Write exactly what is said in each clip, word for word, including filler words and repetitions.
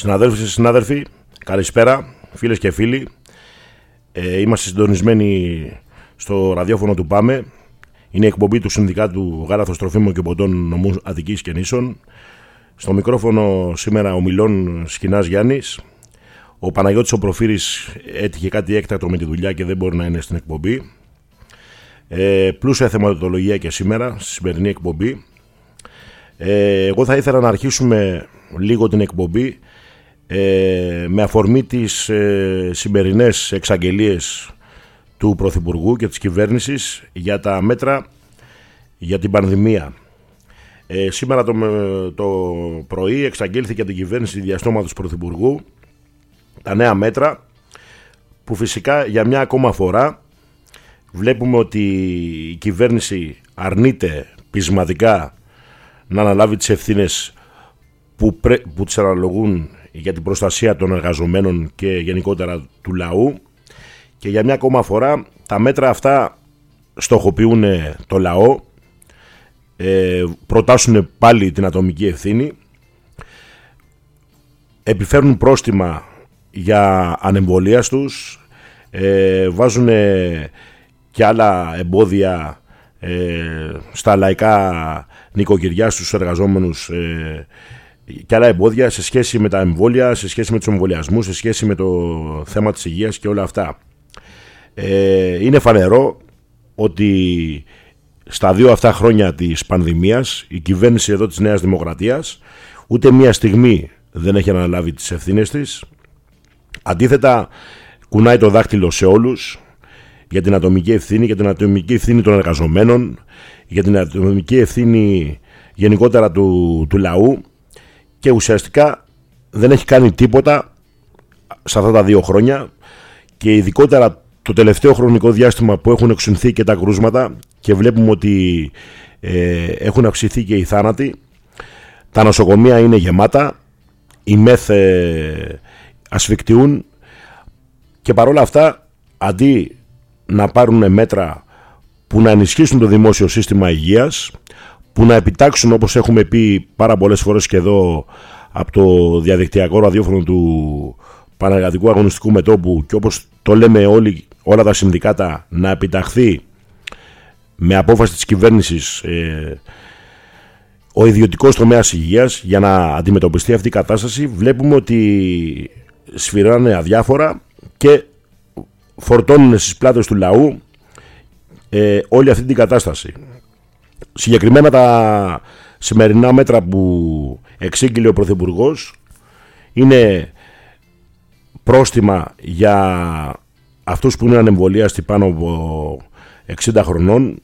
Συναδέλφοι και συνάδελφοι, καλησπέρα, φίλες και φίλοι. Ε, είμαστε συντονισμένοι στο ραδιόφωνο του ΠΑΜΕ. Είναι η εκπομπή του Συνδικάτου Γάλαθος Τροφίμων και Ποτών Νομού Αττικής και Νήσων. Στο μικρόφωνο σήμερα ο Μιλών Σκηνάς Γιάννης. Ο Παναγιώτης ο Προφύρης έτυχε κάτι έκτακτο με τη δουλειά και δεν μπορεί να είναι στην εκπομπή. Ε, πλούσια θεματολογία και σήμερα στη σημερινή εκπομπή. Ε, εγώ θα ήθελα να αρχίσουμε λίγο την εκπομπή ε, με αφορμή τις ε, σημερινές εξαγγελίες του Πρωθυπουργού και της κυβέρνησης για τα μέτρα για την πανδημία. Ε, σήμερα το, το πρωί εξαγγέλθηκε από την κυβέρνηση διαστόματος Πρωθυπουργού τα νέα μέτρα που φυσικά για μια ακόμα φορά βλέπουμε ότι η κυβέρνηση αρνείται πεισματικά να αναλάβει τις ευθύνες που, πρέ, που τις αναλογούν για την προστασία των εργαζομένων και γενικότερα του λαού, και για μια ακόμα φορά τα μέτρα αυτά στοχοποιούν το λαό, ε, προτάσουν πάλι την ατομική ευθύνη, επιφέρουν πρόστιμα για ανεμβολίαστους, ε, βάζουν και άλλα εμπόδια ε, στα λαϊκά νοικοκυριά, στους εργαζόμενους, ε, και άλλα εμπόδια σε σχέση με τα εμβόλια, σε σχέση με τους εμβολιασμούς, σε σχέση με το θέμα της υγείας και όλα αυτά. Ε, είναι φανερό ότι στα δύο αυτά χρόνια της πανδημίας η κυβέρνηση εδώ της Νέας Δημοκρατίας ούτε μία στιγμή δεν έχει αναλάβει τις ευθύνες της. Αντίθετα, κουνάει το δάχτυλο σε όλους για την ατομική ευθύνη, για την ατομική ευθύνη των εργαζομένων, για την ατομική ευθύνη γενικότερα του, του λαού, και ουσιαστικά δεν έχει κάνει τίποτα σε αυτά τα δύο χρόνια, και ειδικότερα το τελευταίο χρονικό διάστημα που έχουν εξουνθεί και τα κρούσματα και βλέπουμε ότι ε, έχουν αυξηθεί και οι θάνατοι. Τα νοσοκομεία είναι γεμάτα, οι ΜΕΘ ε, ασφικτιούν, και παρόλα αυτά αντί να πάρουν μέτρα που να ενισχύσουν το δημόσιο σύστημα υγείας, που να επιτάξουν, όπως έχουμε πει πάρα πολλές φορές και εδώ από το διαδικτυακό ραδιόφωνο του Πανεργατικού Αγωνιστικού Μετώπου, και όπως το λέμε όλοι, όλα τα συνδικάτα, να επιταχθεί με απόφαση της κυβέρνησης ε, ο ιδιωτικός τομέας υγείας για να αντιμετωπιστεί αυτή η κατάσταση, βλέπουμε ότι σφυράνε αδιάφορα και φορτώνουν στις πλάτες του λαού ε, όλη αυτή την κατάσταση. Συγκεκριμένα τα σημερινά μέτρα που εξήγηλε ο Πρωθυπουργός είναι πρόστιμα για αυτούς που είναι ανεμβολίαστοι πάνω από εξήντα χρονών,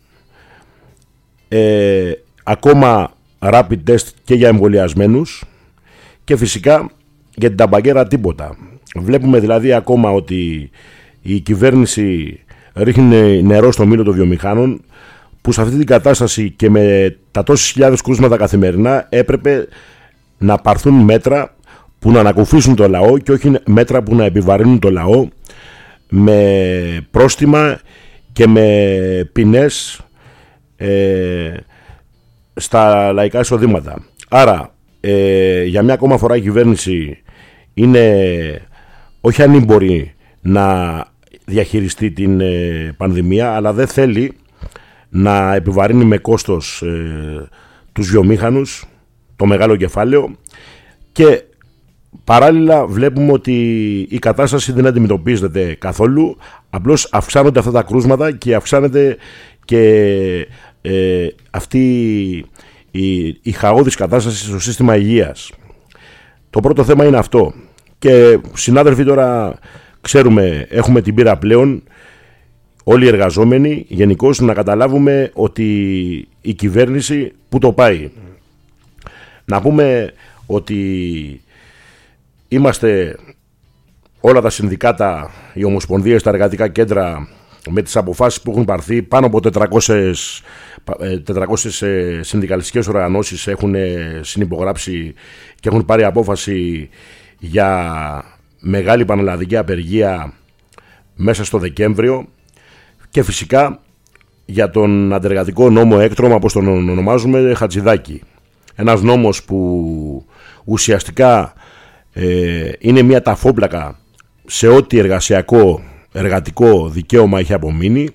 ε, ακόμα rapid test και για εμβολιασμένους, και φυσικά για την ταμπακέρα τίποτα. Βλέπουμε δηλαδή ακόμα ότι η κυβέρνηση ρίχνει νερό στο μήλο των βιομηχάνων, που σε αυτή την κατάσταση και με τα τόσες χιλιάδες κρούσματα καθημερινά έπρεπε να πάρθουν μέτρα που να ανακουφίσουν το λαό και όχι μέτρα που να επιβαρύνουν το λαό με πρόστιμα και με ποινές ε, στα λαϊκά εισοδήματα. Άρα ε, για μια ακόμα φορά η κυβέρνηση είναι όχι ανήμπορη να διαχειριστεί την ε, πανδημία, αλλά δεν θέλει να επιβαρύνει με κόστος ε, τους βιομήχανους, το μεγάλο κεφάλαιο, και παράλληλα βλέπουμε ότι η κατάσταση δεν αντιμετωπίζεται καθόλου, απλώς αυξάνονται αυτά τα κρούσματα και αυξάνεται και ε, αυτή η, η χαόδης κατάσταση στο σύστημα υγείας. Το πρώτο θέμα είναι αυτό, και συνάδελφοι, τώρα ξέρουμε, έχουμε την πείρα πλέον όλοι οι εργαζόμενοι γενικώς να καταλάβουμε ότι η κυβέρνηση που το πάει. Να πούμε ότι είμαστε όλα τα συνδικάτα, οι ομοσπονδίες, τα εργατικά κέντρα, με τις αποφάσεις που έχουν πάρθει, πάνω από τετρακόσιες, τετρακόσιες συνδικαλιστικές οργανώσεις έχουν συνυπογράψει και έχουν πάρει απόφαση για μεγάλη πανελλαδική απεργία μέσα στο Δεκέμβριο, και φυσικά για τον αντεργατικό νόμο έκτρωμα, όπως τον ονομάζουμε, Χατζηδάκη. Ένας νόμος που ουσιαστικά ε, είναι μια ταφόπλακα σε ό,τι εργασιακό, εργατικό δικαίωμα έχει απομείνει.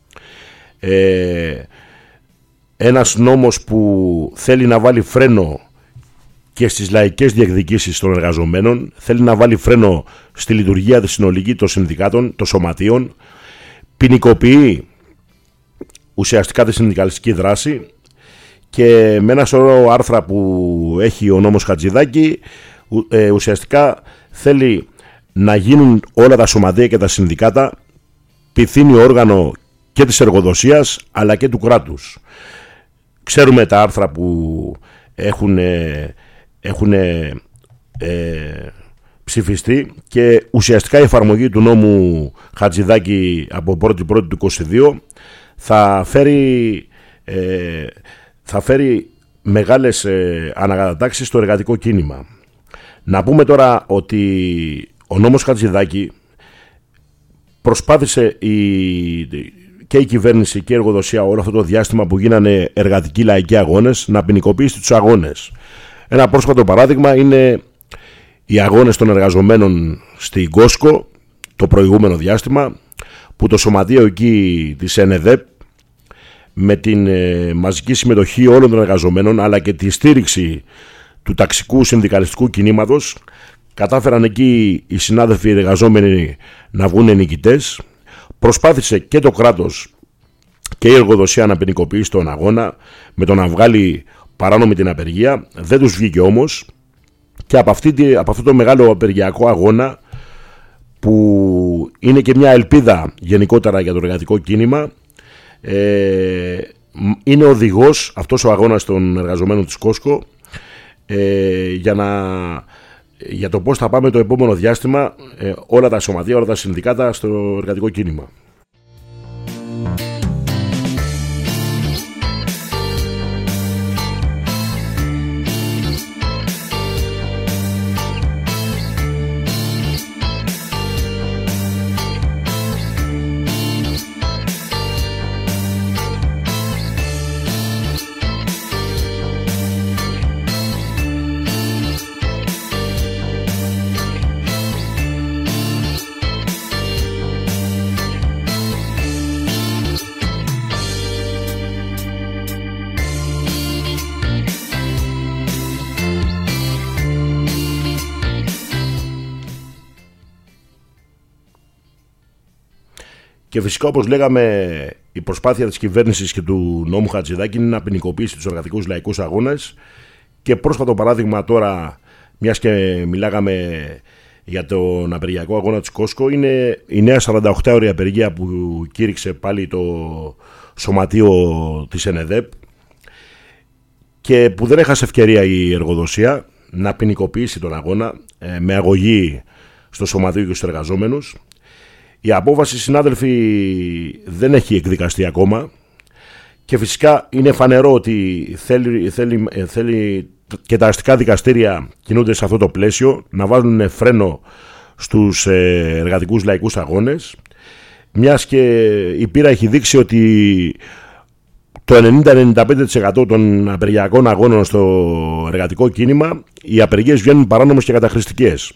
Ε, ένας νόμος που θέλει να βάλει φρένο και στις λαϊκές διεκδικήσεις των εργαζομένων, θέλει να βάλει φρένο στη λειτουργία της συνολική των συνδικάτων, των σωματείων, ποινικοποιεί ουσιαστικά τη συνδικαλιστική δράση και με ένα σωρό άρθρα που έχει ο νόμος Χατζηδάκη ε, ουσιαστικά θέλει να γίνουν όλα τα σωματεία και τα συνδικάτα πυθύνιο όργανο και της εργοδοσίας αλλά και του κράτους. Ξέρουμε τα άρθρα που έχουν, έχουν ε, ψηφιστεί και ουσιαστικά η εφαρμογή του νόμου Χατζηδάκη από πρώτη πρώτη του είκοσι δύο θα φέρει, ε, θα φέρει μεγάλες ε, ανακατατάξεις στο εργατικό κίνημα. Να πούμε τώρα ότι ο νόμος Χατζηδάκη προσπάθησε η, και η κυβέρνηση και η εργοδοσία όλο αυτό το διάστημα που γίνανε εργατικοί λαϊκοί αγώνες να ποινικοποιήσει τους αγώνες. Ένα πρόσφατο παράδειγμα είναι οι αγώνες των εργαζομένων στην Κόσκο το προηγούμενο διάστημα, που το σωματείο εκεί της ΕΝΕΔΕΠ με την ε, μαζική συμμετοχή όλων των εργαζομένων αλλά και τη στήριξη του ταξικού συνδικαλιστικού κινήματος κατάφεραν εκεί οι συνάδελφοι εργαζόμενοι να βγουν νικητές. Προσπάθησε και το κράτος και η εργοδοσία να ποινικοποιήσει τον αγώνα με το να βγάλει παράνομη την απεργία. Δεν τους βγήκε όμως και από, αυτή, από αυτό το μεγάλο απεργιακό αγώνα, που είναι και μια ελπίδα γενικότερα για το εργατικό κίνημα, ε, είναι οδηγός αυτός ο αγώνας των εργαζομένων της Κόσκο ε, για, να, για το πώς θα πάμε το επόμενο διάστημα ε, όλα τα σωματεία, όλα τα συνδικάτα στο εργατικό κίνημα. Και φυσικά, όπως λέγαμε, η προσπάθεια της κυβέρνησης και του νόμου Χατζηδάκη είναι να ποινικοποιήσει τους εργατικούς λαϊκούς αγώνες. Και πρόσφατο παράδειγμα τώρα, μιας και μιλάγαμε για τον απεργιακό αγώνα της Κόσκο, είναι η νέα σαρανταοκτάωρη απεργία που κήρυξε πάλι το σωματείο της ΕΝΕΔΕΠ και που δεν έχασε ευκαιρία η εργοδοσία να ποινικοποιήσει τον αγώνα ε, με αγωγή στο σωματείο και στους εργαζόμενους. Η απόφαση, συνάδελφοι, δεν έχει εκδικαστεί ακόμα και φυσικά είναι φανερό ότι θέλει, θέλει, θέλει και τα αστικά δικαστήρια κινούνται σε αυτό το πλαίσιο να βάλουν φρένο στους εργατικούς λαϊκούς αγώνες, μιας και η πείρα έχει δείξει ότι το ενενήντα με ενενήντα πέντε τοις εκατό των απεργιακών αγώνων στο εργατικό κίνημα οι απεργίες βγαίνουν παράνομες και καταχρηστικές.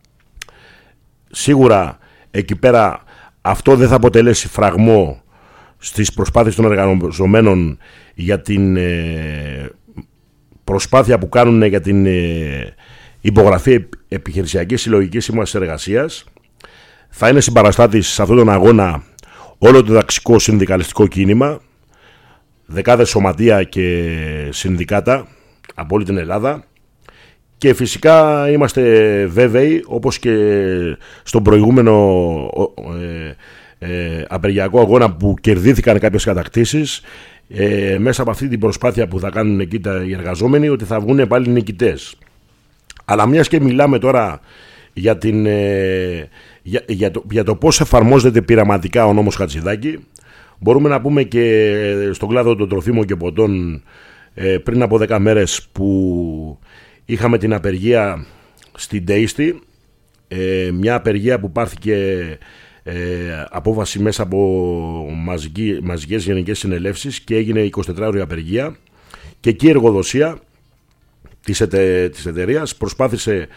Σίγουρα εκεί πέρα αυτό δεν θα αποτελέσει φραγμό στις προσπάθειες των εργαζομένων για την ε, προσπάθεια που κάνουν για την ε, υπογραφή επιχειρησιακής συλλογικής σύμβασης εργασίας. Θα είναι συμπαραστάτης σε αυτόν τον αγώνα όλο το ταξικό συνδικαλιστικό κίνημα, δεκάδες σωματεία και συνδικάτα από όλη την Ελλάδα. Και φυσικά είμαστε βέβαιοι, όπως και στον προηγούμενο ε, ε, απεργιακό αγώνα που κερδίθηκαν κάποιες κατακτήσεις, ε, μέσα από αυτή την προσπάθεια που θα κάνουν εκεί τα, οι εργαζόμενοι, ότι θα βγουν πάλι νικητές. Αλλά μιας και μιλάμε τώρα για, την, ε, για, για, το, για το πώς εφαρμόζεται πειραματικά ο νόμος Χατζηδάκη, μπορούμε να πούμε και στον κλάδο των τροφίμων και ποτών ε, πριν από δέκα μέρες που είχαμε την απεργία στην Tasty, ε, μια απεργία που πάρθηκε ε, απόφαση μέσα από μαζική, μαζικές γενικές συνελεύσεις και έγινε εικοσιτετράωρη απεργία, και εκεί η εργοδοσία της, εται, της εταιρείας προσπάθησε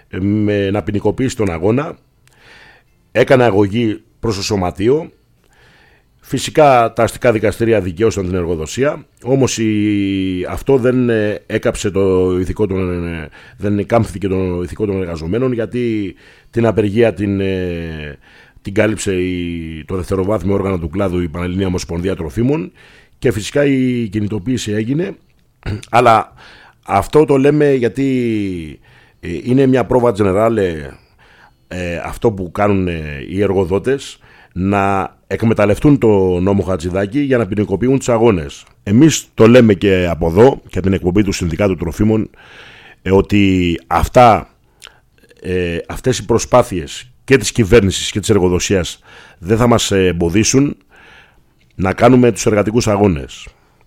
με να ποινικοποιήσει τον αγώνα. Έκανε αγωγή προς το σωματείο. Φυσικά τα αστικά δικαστήρια δικαίωσαν την εργοδοσία, όμως η... αυτό δεν έκαψε το ηθικό των... δεν κάμφθηκε το ηθικό των εργαζομένων, γιατί την απεργία την, την κάλυψε η... το δευτεροβάθμιο όργανο του κλάδου, η Πανελληνία Ομοσπονδία Τροφίμων, και φυσικά η κινητοποίηση έγινε. Αλλά αυτό το λέμε γιατί είναι μια πρόβα τζενεράλε αυτό που κάνουν οι εργοδότες, να εκμεταλλευτούν το νόμο Χατζηδάκη για να ποινικοποιούν τους αγώνες. Εμείς το λέμε και από εδώ και από την εκπομπή του Συνδικάτου Τροφίμων, ε, ότι αυτά, ε, αυτές οι προσπάθειες και της κυβέρνησης και της εργοδοσίας δεν θα μας εμποδίσουν να κάνουμε τους εργατικούς αγώνες.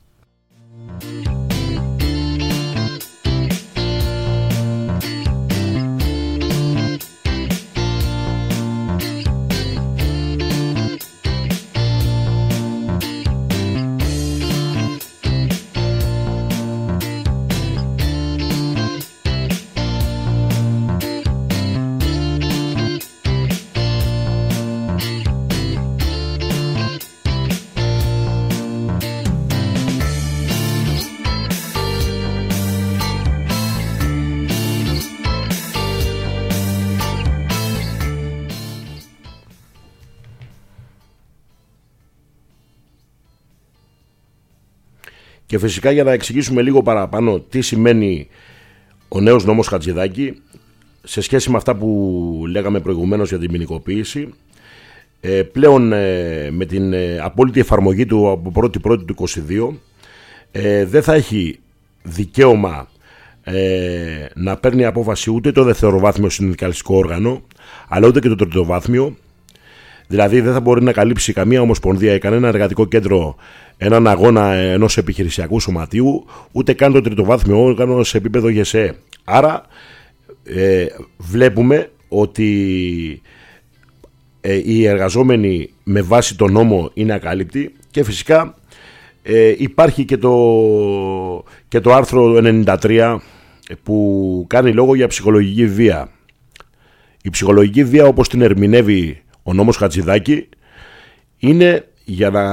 Και φυσικά, για να εξηγήσουμε λίγο παραπάνω τι σημαίνει ο νέος νόμος Χατζηδάκη σε σχέση με αυτά που λέγαμε προηγουμένως για την ποινικοποίηση, ε, πλέον ε, με την ε, απόλυτη εφαρμογή του από πρώτη πρώτη του είκοσι δύο, ε, δεν θα έχει δικαίωμα ε, να παίρνει απόφαση ούτε το δευτεροβάθμιο συνδικαλιστικό όργανο, αλλά ούτε και το τριτοβάθμιο. Δηλαδή δεν θα μπορεί να καλύψει καμία ομοσπονδία ή κανένα εργατικό κέντρο έναν αγώνα ενός επιχειρησιακού σωματείου, ούτε καν το τριτοβάθμιο όργανο σε επίπεδο ΓΕΣΕ. Άρα ε, βλέπουμε ότι ε, οι εργαζόμενοι με βάση τον νόμο είναι ακάλυπτοι, και φυσικά ε, υπάρχει και το, και το άρθρο ενενήντα τρία που κάνει λόγο για ψυχολογική βία. Η ψυχολογική βία, όπως την ερμηνεύει ο νόμος Χατζηδάκη, είναι για να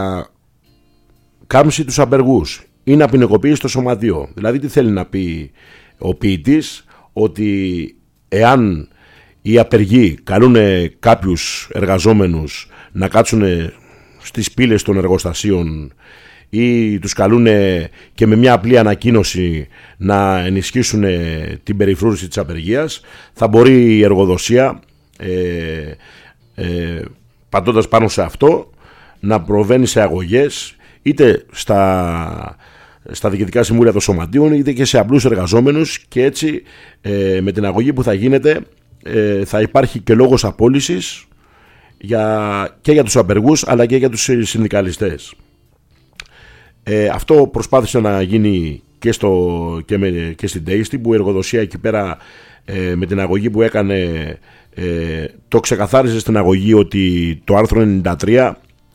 κάμψει τους απεργούς ή να ποινικοποιήσει το σωματείο. Δηλαδή τι θέλει να πει ο ποιητής? Ότι εάν οι απεργοί καλούν κάποιους εργαζόμενους να κάτσουν στις πύλες των εργοστασίων ή τους καλούν και με μια απλή ανακοίνωση να ενισχύσουν την περιφρούρηση της απεργίας, θα μπορεί η εργοδοσία ε, ε, πατώντας πάνω σε αυτό να προβαίνει σε αγωγές είτε στα, στα διοικητικά συμβούλια των σωματείων είτε και σε απλούς εργαζόμενους, και έτσι ε, με την αγωγή που θα γίνεται ε, θα υπάρχει και λόγος απόλυσης για, και για τους απεργούς αλλά και για τους συνδικαλιστές. Ε, αυτό προσπάθησε να γίνει και, στο, και, με, και στην Τέιστη, που η εργοδοσία εκεί πέρα ε, με την αγωγή που έκανε ε, το ξεκαθάρισε στην αγωγή ότι το άρθρο ενενήντα τρία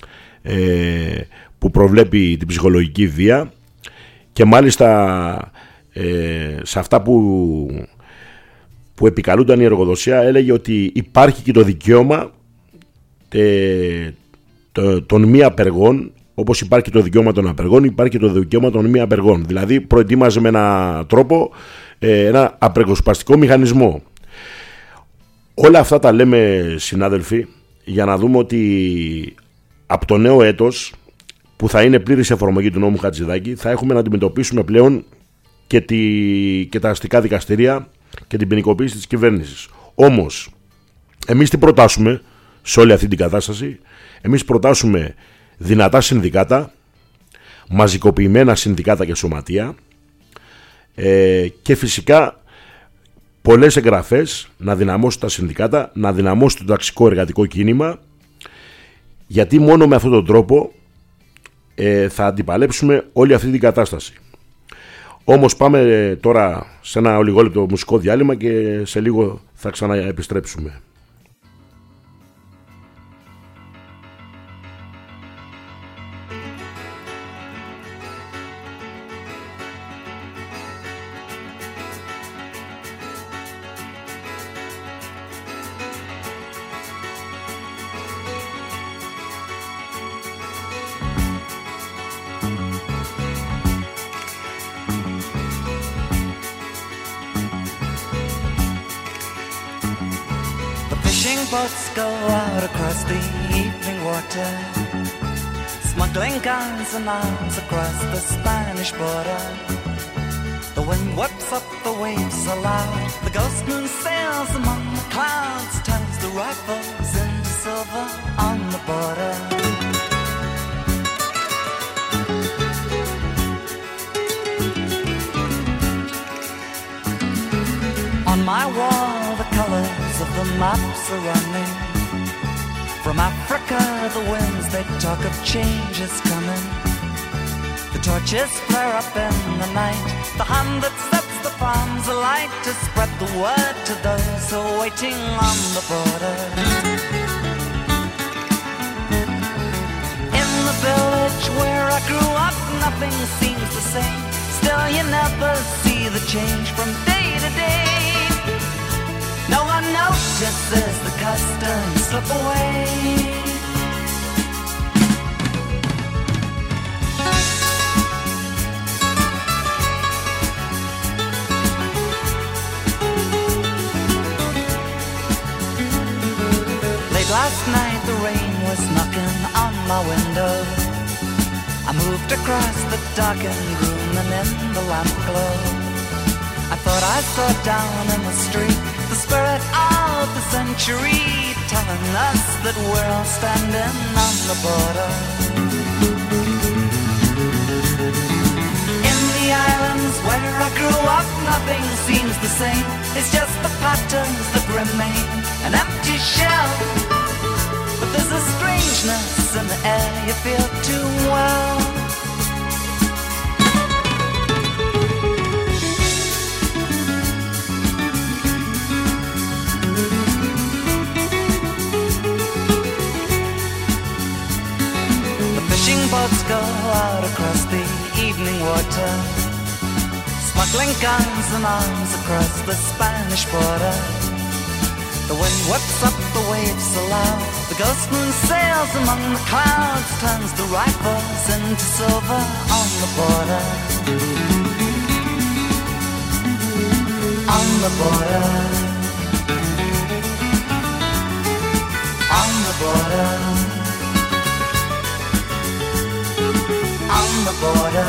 ε, που προβλέπει την ψυχολογική βία, και μάλιστα ε, σε αυτά που, που επικαλούνταν η εργοδοσία έλεγε ότι υπάρχει και το δικαίωμα ε, το, των μη απεργών. Όπως υπάρχει το δικαίωμα των απεργών, υπάρχει και το δικαίωμα των μη απεργών. Δηλαδή προετοίμαζε με έναν τρόπο ε, ένα απεργοσπαστικό μηχανισμό. Όλα αυτά τα λέμε, συνάδελφοι, για να δούμε ότι από το νέο έτος, που θα είναι πλήρης εφαρμογή του νόμου Χατζηδάκη, θα έχουμε να αντιμετωπίσουμε πλέον και, τη, και τα αστικά δικαστήρια και την ποινικοποίηση της κυβέρνησης. Όμως, εμείς τι προτάσουμε σε όλη αυτή την κατάσταση? Εμείς προτάσουμε δυνατά συνδικάτα, μαζικοποιημένα συνδικάτα και σωματεία, ε, και φυσικά πολλές εγγραφές να δυναμώσουν τα συνδικάτα, να δυναμώσουν το ταξικό εργατικό κίνημα, γιατί μόνο με αυτόν τον τρόπο ε, θα αντιπαλέψουμε όλη αυτή την κατάσταση. Όμως πάμε τώρα σε ένα ολιγόλεπτο μουσικό διάλειμμα και σε λίγο θα ξαναεπιστρέψουμε. boats go out across the evening water, smuggling guns and arms across the Spanish border. The wind whips up the waves aloud, the ghost moon sails among the clouds, turns the rifles into silver on the border. On my wall the colors of the maps are running. From Africa the winds they talk of change is coming. The torches flare up in the night, the hand that sets the farms alight to spread the word to those who are waiting on the border. In the village where I grew up nothing seems the same. Still you never see the change from day to day. No one notices the customs slip away. Late last night the rain was knocking on my window. I moved across the darkened room and in the lamp glow I thought I saw down in the street the spirit of the century, telling us that we're all standing on the border. In the islands where I grew up, nothing seems the same. It's just the patterns that remain, an empty shell. But there's a strangeness in the air you feel too well. Boats go out across the evening water, smuggling guns and arms across the Spanish border. The wind whips up the waves aloud, the ghost moon sails among the clouds, turns the rifles into silver on the border. On the border. On the border. On the border.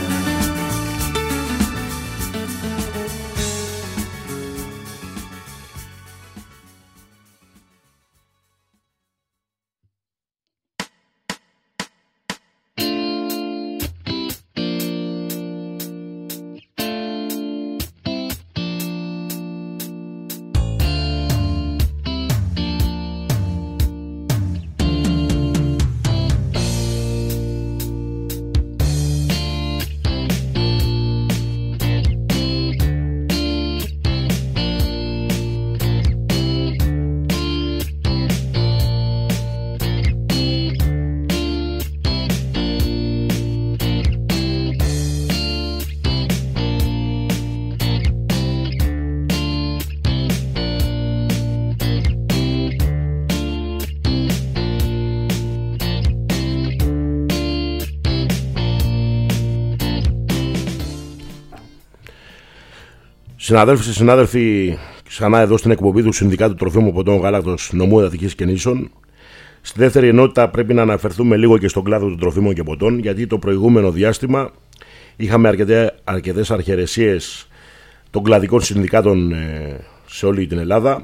Συναδέλφοι και συνάδελφοι, ξανά εδώ στην εκπομπή του Συνδικάτου Τροφίμων Ποτών Γάλακτος Νομού Εδαφικής και Νήσων. Στη δεύτερη ενότητα πρέπει να αναφερθούμε λίγο και στον κλάδο των τροφίμων και ποτών, γιατί το προηγούμενο διάστημα είχαμε αρκετές αρχαιρεσίες των κλαδικών συνδικάτων σε όλη την Ελλάδα.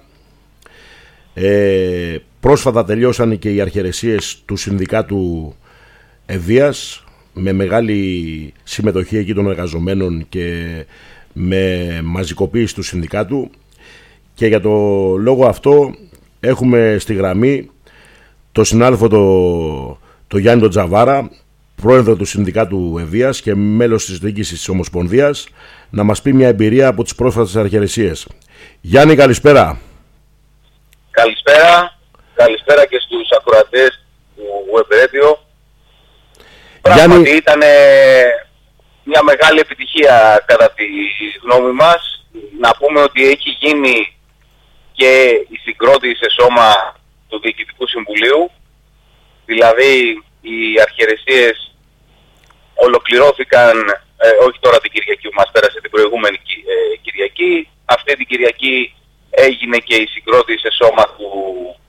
Ε, πρόσφατα τελειώσαν και οι αρχαιρεσίες του Συνδικάτου Ευβοίας, με μεγάλη συμμετοχή εκεί των εργαζομένων και με μαζικοποίηση του συνδικάτου, και για το λόγο αυτό έχουμε στη γραμμή το συνάδελφο το, το Γιάννη τον Τζαβάρα, πρόεδρο του Συνδικάτου Ευβοίας και μέλος της διοίκησης της Ομοσπονδίας, να μας πει μια εμπειρία από τις πρόσφατες αρχαιρεσίες. Γιάννη, καλησπέρα. Καλησπέρα, καλησπέρα και στους ακροατές του Web Radio. Πράγματι Γιάννη... ήταν μια μεγάλη επιτυχία κατά τη γνώμη μας. Να πούμε ότι έχει γίνει και η συγκρότηση σε σώμα του Διοικητικού Συμβουλίου. Δηλαδή οι αρχαιρεσίες ολοκληρώθηκαν, ε, όχι τώρα την Κυριακή που μας πέρασε, την προηγούμενη ε, Κυριακή. Αυτή την Κυριακή έγινε και η συγκρότηση σε σώμα του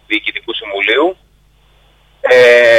Διοικητικού Συμβουλίου. Ε,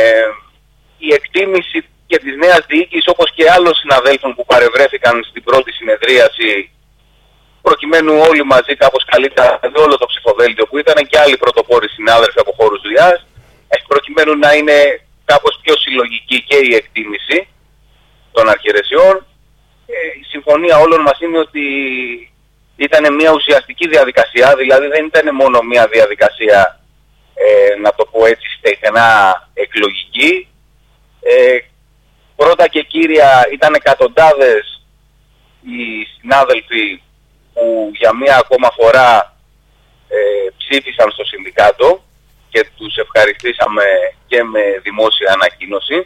η εκτίμηση και της νέας διοίκησης, όπως και άλλων συναδέλφων που παρευρέθηκαν στην πρώτη συνεδρίαση, προκειμένου όλοι μαζί κάπως καλύτερα με όλο το ψηφοδέλτιο που ήταν και άλλοι πρωτοπόροι συνάδελφοι από χώρους δουλειάς, προκειμένου να είναι κάπως πιο συλλογική και η εκτίμηση των αρχιερεσιών. Η συμφωνία όλων μας είναι ότι ήταν μια ουσιαστική διαδικασία, δηλαδή δεν ήταν μόνο μια διαδικασία, ε, να το πω έτσι, στεγνά εκλογική. Ε, πρώτα και κύρια ήταν εκατοντάδες οι συνάδελφοι που για μια ακόμα φορά ε, ψήφισαν στο Συνδικάτο και τους ευχαριστήσαμε και με δημόσια ανακοίνωση.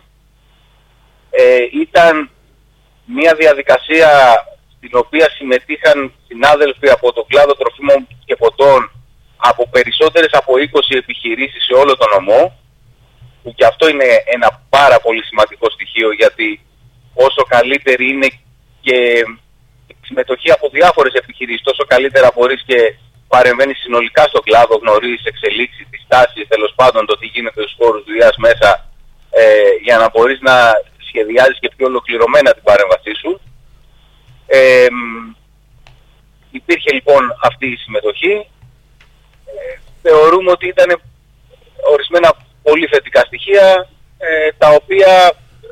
Ε, ήταν μια διαδικασία στην οποία συμμετείχαν συνάδελφοι από το κλάδο τροφίμων και ποτών από περισσότερες από είκοσι επιχειρήσεις σε όλο τον νομό, που και αυτό είναι ένα πάρα πολύ σημαντικό στοιχείο, γιατί όσο καλύτερη είναι και η συμμετοχή από διάφορες επιχειρήσεις, τόσο καλύτερα μπορείς και παρεμβαίνεις συνολικά στο κλάδο, γνωρίζεις εξελίξεις, τις τάσεις, τέλος πάντων το τι γίνεται στους χώρους δουλειάς μέσα, ε, για να μπορείς να σχεδιάζεις και πιο ολοκληρωμένα την παρέμβασή σου. Ε, υπήρχε λοιπόν αυτή η συμμετοχή. Ε, θεωρούμε ότι ήταν ορισμένα πολύ θετικά στοιχεία, ε, τα οποία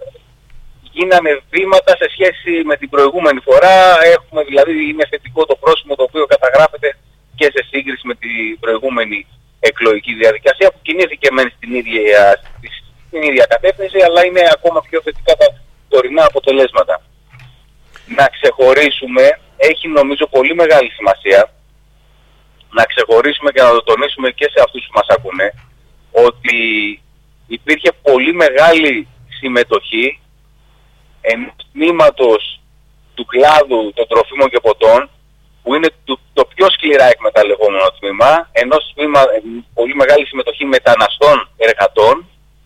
γίνανε βήματα σε σχέση με την προηγούμενη φορά. Έχουμε δηλαδή, είναι θετικό το πρόσημο το οποίο καταγράφεται και σε σύγκριση με την προηγούμενη εκλογική διαδικασία, που κινήθηκε μεν στην ίδια, στην ίδια κατεύθυνση, αλλά είναι ακόμα πιο θετικά τα τωρινά αποτελέσματα. Να ξεχωρίσουμε, έχει νομίζω πολύ μεγάλη σημασία, να ξεχωρίσουμε και να το τονίσουμε και σε αυτούς που μας ακούνε, ότι υπήρχε πολύ μεγάλη συμμετοχή ενός τμήματος του κλάδου των τροφίμων και ποτών, που είναι το, το πιο σκληρά εκμεταλλευόμενο τμήμα, ενός τμήμα, πολύ μεγάλη συμμετοχή μεταναστών εργατών,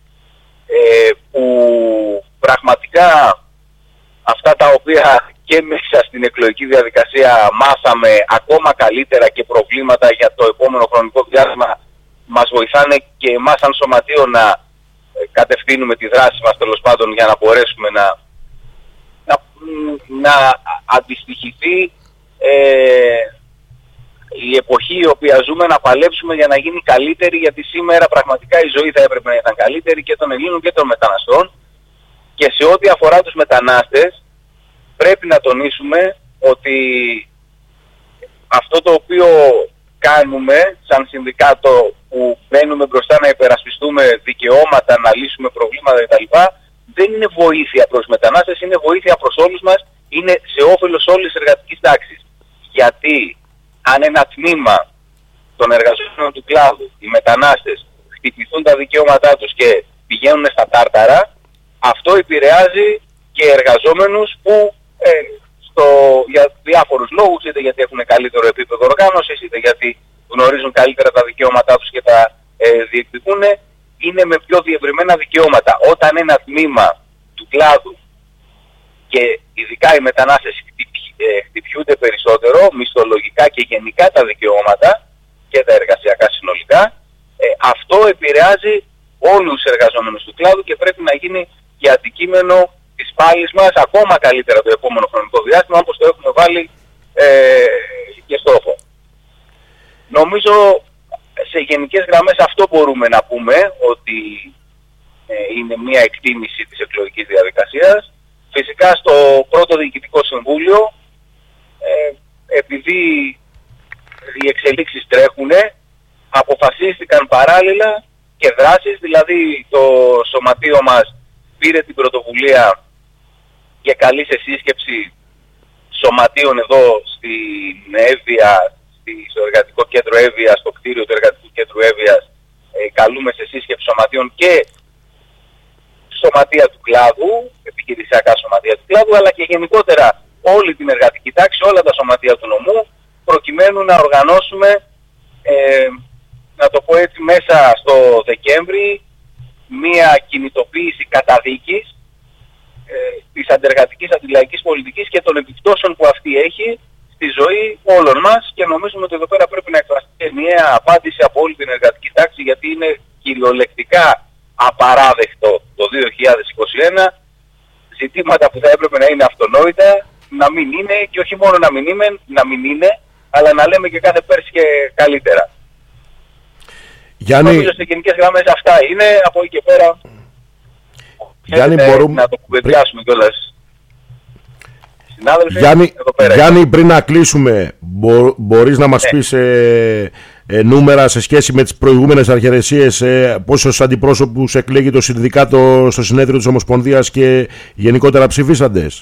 ε, που πραγματικά αυτά τα οποία και μέσα στην εκλογική διαδικασία μάθαμε ακόμα καλύτερα και προβλήματα για το επόμενο χρονικό διάστημα, μας βοηθάνε και εμάς σαν σωματείο να κατευθύνουμε τη δράση μας, τέλος πάντων, για να μπορέσουμε να, να, να αντιστοιχηθεί ε, η εποχή η οποία ζούμε, να παλέψουμε για να γίνει καλύτερη, γιατί σήμερα πραγματικά η ζωή θα έπρεπε να ήταν καλύτερη και των Ελλήνων και των μεταναστών. Και σε ό,τι αφορά τους μετανάστες, πρέπει να τονίσουμε ότι αυτό το οποίο κάνουμε σαν συνδικάτο, που μπαίνουμε μπροστά να υπερασπιστούμε δικαιώματα, να λύσουμε προβλήματα κτλ., δεν είναι βοήθεια προς μετανάστες, είναι βοήθεια προς όλους μας, είναι σε όφελος όλης της εργατικής τάξης. Γιατί αν ένα τμήμα των εργαζομένων του κλάδου, οι μετανάστες, χτυπηθούν τα δικαιώματά τους και πηγαίνουν στα τάρταρα, αυτό επηρεάζει και εργαζόμενους που ε, στο, για διάφορους λόγους, είτε γιατί έχουν καλύτερο επίπεδο οργάνωσης, είτε γιατί γνωρίζουν καλύτερα τα δικαιώματά τους και τα ε, διεκδικούν, είναι με πιο διευρυμένα δικαιώματα. Όταν ένα τμήμα του κλάδου, και ειδικά οι μετανάστες, χτυπιούνται περισσότερο, μισθολογικά και γενικά τα δικαιώματα και τα εργασιακά συνολικά, ε, αυτό επηρεάζει όλους τους εργαζόμενους του κλάδου και πρέπει να γίνει και αντικείμενο της πάλης μας ακόμα καλύτερα το επόμενο χρονικό διάστημα, όπως το έχουμε βάλει ε, και στόχο. Νομίζω σε γενικές γραμμές αυτό μπορούμε να πούμε, ότι ε, είναι μια εκτίμηση της εκλογικής διαδικασίας. Φυσικά στο πρώτο Διοικητικό Συμβούλιο, ε, επειδή οι εξελίξεις τρέχουν, αποφασίστηκαν παράλληλα και δράσεις, δηλαδή το σωματείο μας πήρε την πρωτοβουλία και καλεί σε σύσκεψη σωματείων εδώ στην Εύβοια, στο Εργατικό Κέντρο Εύβοια, στο κτίριο του Εργατικού Κέντρου Εύβοιας, ε, καλούμε σε σύσκεψη σωματείων και σωματεία του κλάδου, επιχειρησιακά σωματεία του κλάδου, αλλά και γενικότερα όλη την εργατική τάξη, όλα τα σωματεία του νομού, προκειμένου να οργανώσουμε, ε, να το πω έτσι, μέσα στο Δεκέμβρη, μία κινητοποίηση καταδίκης ε, της αντεργατικής αντιλαϊκής πολιτικής και των επιπτώσεων που αυτή έχει στη ζωή όλων μας και νομίζουμε ότι εδώ πέρα πρέπει να εκφραστεί ενιαία απάντηση από όλη την εργατική τάξη, γιατί είναι κυριολεκτικά απαράδεκτο το δύο χιλιάδες είκοσι ένα ζητήματα που θα έπρεπε να είναι αυτονόητα να μην είναι, και όχι μόνο να μην είναι, να μην είναι αλλά να λέμε και κάθε πέρσι και καλύτερα. Γιάννη... Νομίζω σε γενικές γραμμές αυτά είναι, από εκεί και πέρα Γιάννη, μπορούμε... να το κουβεντιάσουμε κιόλας. Γιάννη, Γιάννη, πριν να κλείσουμε, μπο, μπορείς να μας ναι. πεις ε, ε, νούμερα σε σχέση με τις προηγούμενες αρχαιρεσίες, ε, πόσους αντιπρόσωπους εκλέγει το συνδικάτο στο συνέδριο της Ομοσπονδίας και γενικότερα ψηφίσαντες?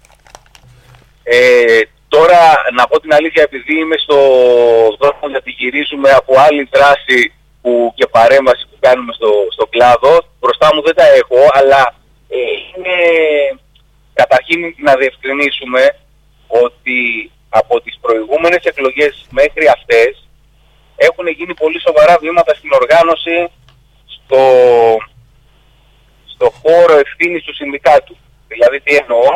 Ε, τώρα, να πω την αλήθεια, επειδή είμαι στο δρόμο γιατί γυρίζουμε από άλλη δράση που, και παρέμβαση που κάνουμε στο, στο κλάδο, μπροστά μου δεν τα έχω, αλλά ε, είναι... Καταρχήν να διευκρινίσουμε ότι από τις προηγούμενες εκλογές μέχρι αυτές έχουν γίνει πολύ σοβαρά βήματα στην οργάνωση στο, στο χώρο ευθύνης του συνδικάτου. Δηλαδή τι εννοώ?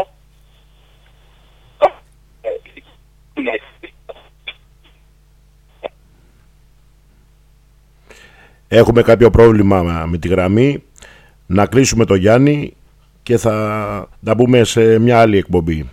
Έχουμε κάποιο πρόβλημα με τη γραμμή. Να κλείσουμε το Γιάννη και θα τα πούμε σε μια άλλη εκπομπή.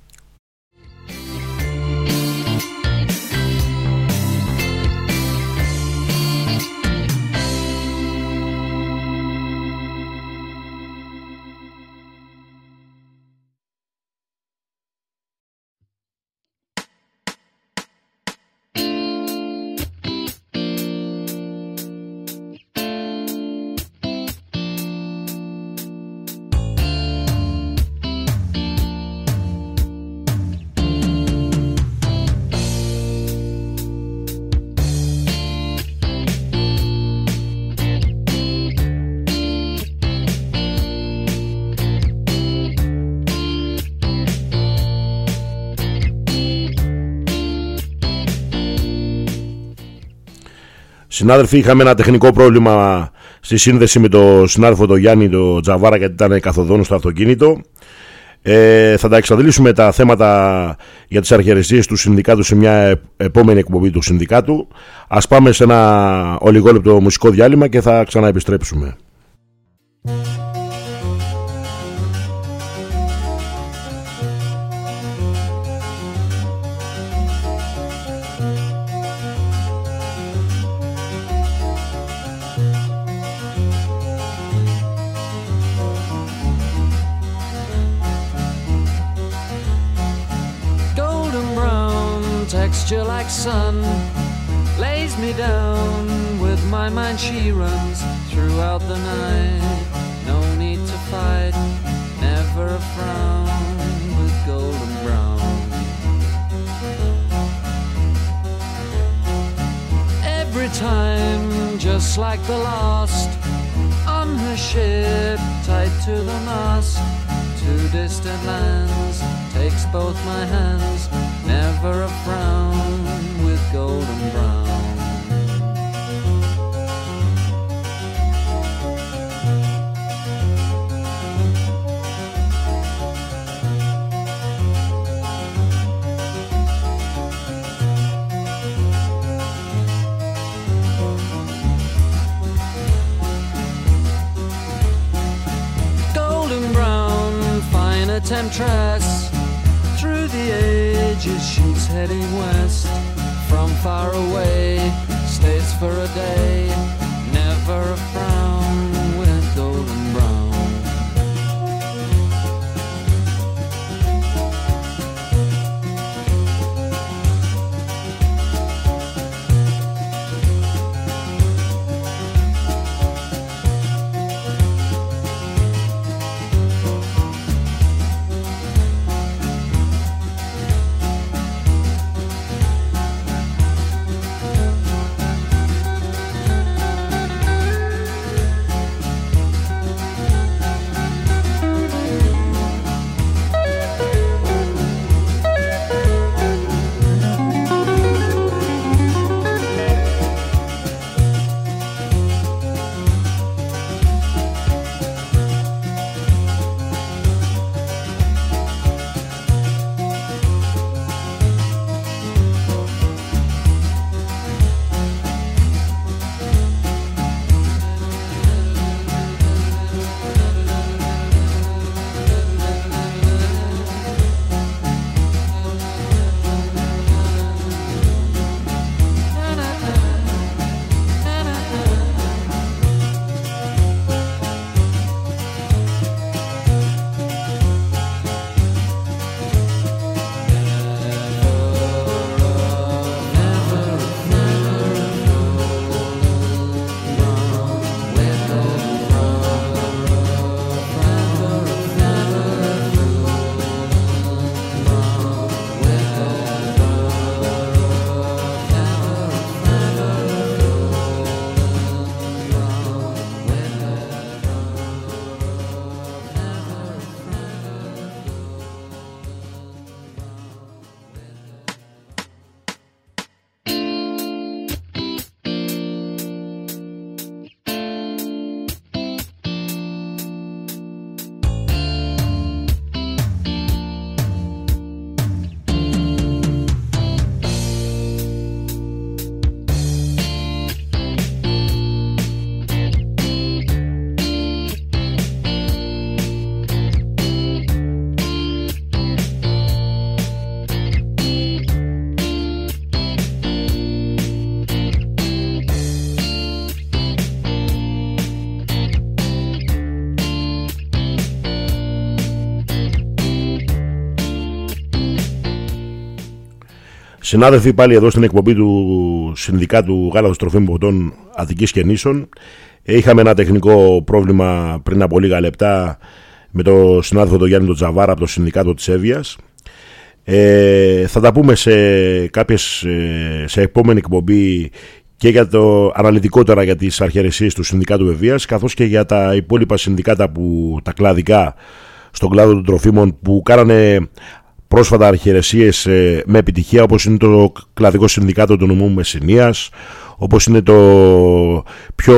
Συνάδελφοι, είχαμε ένα τεχνικό πρόβλημα στη σύνδεση με το συνάδελφο τον Γιάννη το Τζαβάρα, γιατί ήταν καθοδόν στο αυτοκίνητο. Ε, θα τα εξαντλήσουμε τα θέματα για τις αρχαιρεσίες του συνδικάτου σε μια επόμενη εκπομπή του συνδικάτου. Ας πάμε σε ένα ολιγόλεπτο μουσικό διάλειμμα και θα ξαναεπιστρέψουμε. Like sun lays me down with my mind, she runs throughout the night. No need to fight, never a frown with golden brown. Every time, just like the last, on her ship tied to the mast, to distant lands, takes both my hands, never a frown with golden brown. Golden brown, fine a temptress, through the ages she's heading west. From far away, stays for a day, never a frown with golden brown. Συνάδελφοι, πάλι εδώ στην εκπομπή του Συνδικάτου Γάλακτος Τροφίμων Ποτών Αττικής και Νήσων. Είχαμε ένα τεχνικό πρόβλημα πριν από λίγα λεπτά με τον συνάδελφο τον Γιάννη τον Τζαβάρα από το Συνδικάτο της Εύβοιας. Ε, θα τα πούμε σε, κάποιες, σε επόμενη εκπομπή και για το αναλυτικότερα για τις αρχαιρεσίες του Συνδικάτου Εύβοιας, καθώς και για τα υπόλοιπα συνδικάτα που, τα κλαδικά στον κλάδο των τροφίμων που κάνανε πρόσφατα αρχαιρεσίες ε, με επιτυχία, όπως είναι το κλαδικό συνδικάτο του νομού Μεσσηνίας, όπως είναι το πιο,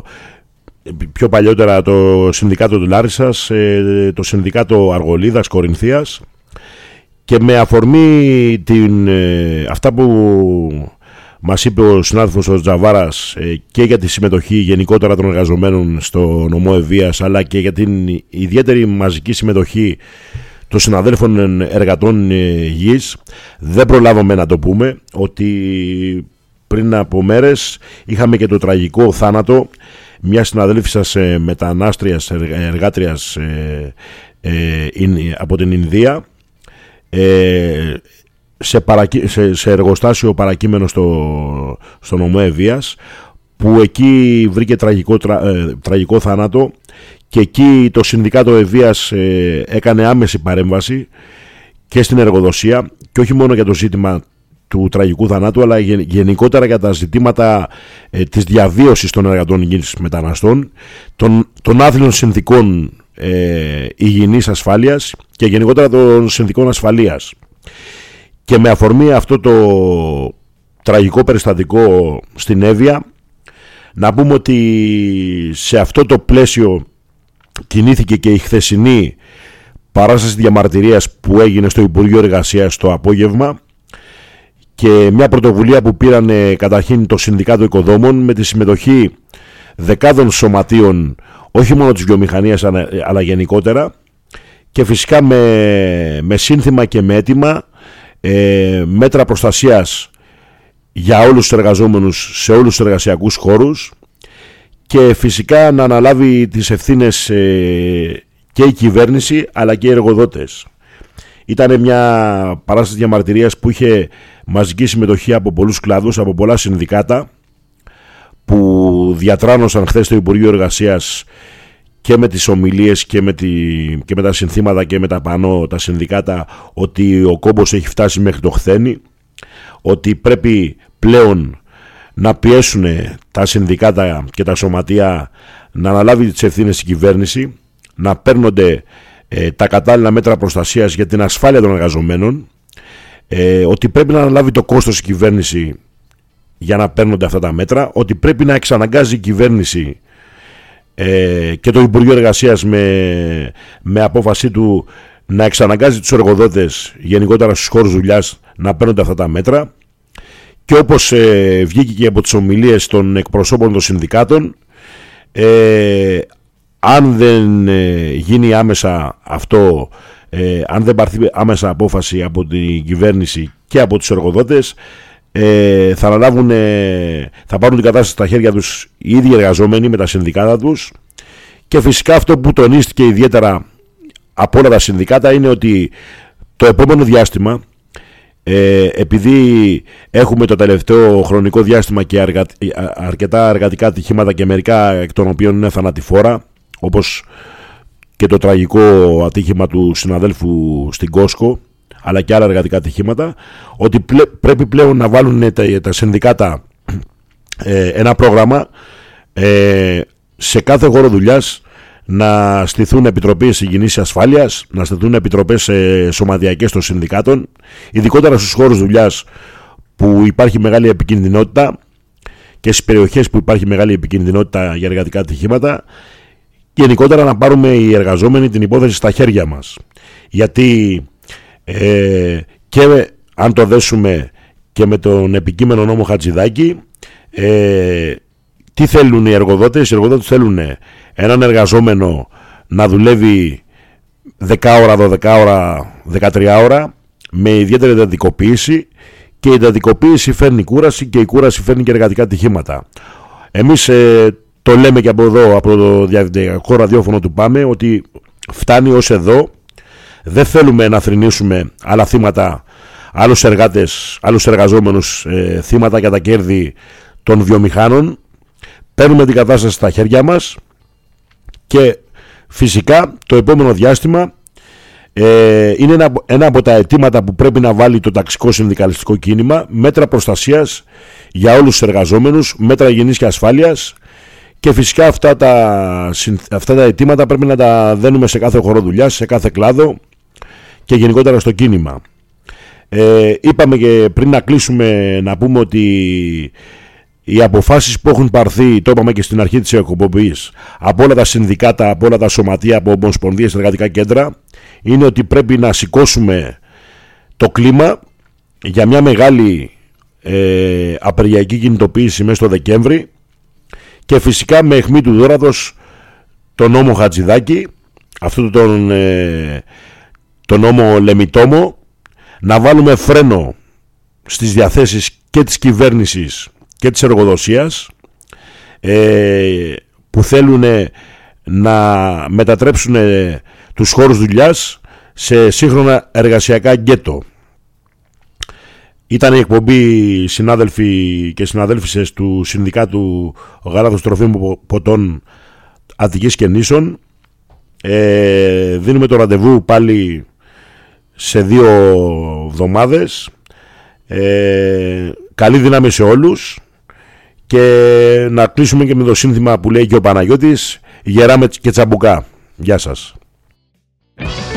πιο παλιότερα το συνδικάτο του Λάρισσας, ε, το συνδικάτο Αργολίδας, Κορινθίας. Και με αφορμή την, ε, αυτά που μας είπε ο συνάδελφος ο Τζαβάρας ε, και για τη συμμετοχή γενικότερα των εργαζομένων στο νομό Εύβοιας, αλλά και για την ιδιαίτερη μαζική συμμετοχή των συναδέλφων εργατών γης, δεν προλάβαμε να το πούμε ότι πριν από μέρες είχαμε και το τραγικό θάνατο μια συναδέλφισσας ε, μετανάστριας εργάτριας ε, ε, από την Ινδία ε, σε, παρακί, σε, σε εργοστάσιο παρακείμενο στο, στο νομό Εύβοιας, που εκεί βρήκε τραγικό, τρα, ε, τραγικό θάνατο. Και εκεί το Συνδικάτο Εύβοιας ε, έκανε άμεση παρέμβαση και στην εργοδοσία, και όχι μόνο για το ζήτημα του τραγικού θανάτου, αλλά γενικότερα για τα ζητήματα ε, της διαβίωσης των εργατών υγιεινής μεταναστών, των, των άθλιων συνθηκών ε, υγιεινής ασφάλειας και γενικότερα των συνθηκών ασφαλείας. Και με αφορμή αυτό το τραγικό περιστατικό στην Εύβοια, να πούμε ότι σε αυτό το πλαίσιο κινήθηκε και η χθεσινή παράσταση διαμαρτυρίας που έγινε στο Υπουργείο Εργασίας το απόγευμα, και μια πρωτοβουλία που πήραν καταρχήν το Συνδικάτο Οικοδόμων με τη συμμετοχή δεκάδων σωματείων, όχι μόνο της βιομηχανίας αλλά γενικότερα, και φυσικά με, με σύνθημα και με αίτημα ε, μέτρα προστασίας για όλους τους εργαζόμενους σε όλους τους εργασιακούς χώρους, και φυσικά να αναλάβει τις ευθύνες ε, και η κυβέρνηση αλλά και οι εργοδότες. Ήταν μια παράσταση διαμαρτυρίας που είχε μαζική συμμετοχή από πολλούς κλάδους, από πολλά συνδικάτα, που διατράνωσαν χθες στο Υπουργείο Εργασίας και με τις ομιλίες και με, τη, και με τα συνθήματα και με τα πανό τα συνδικάτα, ότι ο κόμπος έχει φτάσει μέχρι το χθένι, ότι πρέπει πλέον να πιέσουν τα συνδικάτα και τα σωματεία να αναλάβει τις ευθύνες η κυβέρνηση, να παίρνονται ε, τα κατάλληλα μέτρα προστασίας για την ασφάλεια των εργαζομένων, ε, ότι πρέπει να αναλάβει το κόστος η κυβέρνηση για να παίρνονται αυτά τα μέτρα, ότι πρέπει να εξαναγκάζει η κυβέρνηση ε, και το Υπουργείο Εργασίας με, με απόφασή του να εξαναγκάζει τους εργοδότες γενικότερα στους χώρους δουλειάς να παίρνονται αυτά τα μέτρα. Και όπως ε, βγήκε και από τις ομιλίες των εκπροσώπων των συνδικάτων, ε, αν δεν ε, γίνει άμεσα αυτό, ε, αν δεν πάρθει άμεσα απόφαση από την κυβέρνηση και από τους εργοδότες, ε, θα, αναλάβουν, ε, θα πάρουν την κατάσταση στα χέρια τους οι ίδιοι εργαζόμενοι με τα συνδικάτα τους. Και φυσικά αυτό που τονίστηκε ιδιαίτερα από όλα τα συνδικάτα είναι ότι το επόμενο διάστημα, Ε, επειδή έχουμε το τελευταίο χρονικό διάστημα και αργα... αρκετά εργατικά ατυχήματα, και μερικά εκ των οποίων είναι θανατηφόρα, όπως και το τραγικό ατύχημα του συναδέλφου στην Κόσκο, αλλά και άλλα εργατικά ατυχήματα, ότι πλε... πρέπει πλέον να βάλουν τα, τα συνδικάτα ε, ένα πρόγραμμα ε, σε κάθε χώρο δουλειάς, να στηθούν επιτροπές υγιεινής ασφάλειας, να στηθούν επιτροπές ε, σωματιακές των συνδικάτων, ειδικότερα στους χώρους δουλειάς που υπάρχει μεγάλη επικινδυνότητα και στις περιοχές που υπάρχει μεγάλη επικινδυνότητα για εργατικά ατυχήματα, και γενικότερα να πάρουμε οι εργαζόμενοι την υπόθεση στα χέρια μας. Γιατί ε, και αν το δέσουμε και με τον επικείμενο νόμο Χατζηδάκη, ε, τι θέλουν οι εργοδότες? Οι εργοδότες θέλουν έναν εργαζόμενο να δουλεύει δέκα ώρα, δώδεκα ώρα, δεκατρία ώρα με ιδιαίτερη εντατικοποίηση, και η εντατικοποίηση φέρνει κούραση και η κούραση φέρνει και εργατικά ατυχήματα. Εμείς ε, το λέμε και από εδώ, από το διαδικτυακό ραδιόφωνο του ΠΑΜΕ, ότι φτάνει ως εδώ. Δεν θέλουμε να θρηνήσουμε άλλα θύματα άλλους εργάτες, άλλους εργαζόμενους ε, θύματα για τα κέρδη των βιομηχάνων. Παίρνουμε την κατάσταση στα χέρια μας και φυσικά το επόμενο διάστημα ε, είναι ένα, ένα από τα αιτήματα που πρέπει να βάλει το ταξικό συνδικαλιστικό κίνημα, μέτρα προστασίας για όλους τους εργαζόμενους, μέτρα υγιεινής και ασφάλειας, και φυσικά αυτά τα, αυτά τα αιτήματα πρέπει να τα δένουμε σε κάθε χώρο δουλειάς, σε κάθε κλάδο και γενικότερα στο κίνημα. Ε, είπαμε και πριν να κλείσουμε να πούμε ότι οι αποφάσεις που έχουν πάρθει, το είπαμε και στην αρχή της εκπομπής, από όλα τα συνδικάτα, από όλα τα σωματεία, από ομοσπονδίες, εργατικά κέντρα, είναι ότι πρέπει να σηκώσουμε το κλίμα για μια μεγάλη ε, απεργιακή κινητοποίηση μέσα στο Δεκέμβρη, και φυσικά με αιχμή του δώρατος τον νόμο Χατζηδάκη, αυτόν τον, ε, τον νόμο Λεμιτόμο, να βάλουμε φρένο στις διαθέσεις και της κυβέρνησης και της εργοδοσίας, ε, που θέλουν να μετατρέψουν τους χώρους δουλειάς σε σύγχρονα εργασιακά γκέτο. Ήταν η εκπομπή, συνάδελφοι και συναδέλφισες του Συνδικάτου Γάλακτος Τροφίμων Ποτών Αττικής και Νήσων. Ε, δίνουμε το ραντεβού πάλι σε δύο εβδομάδες. Ε, καλή δύναμη σε όλους, και να κλείσουμε και με το σύνθημα που λέει και ο Παναγιώτης, γεράμε και τσαμπουκά. Γεια σας.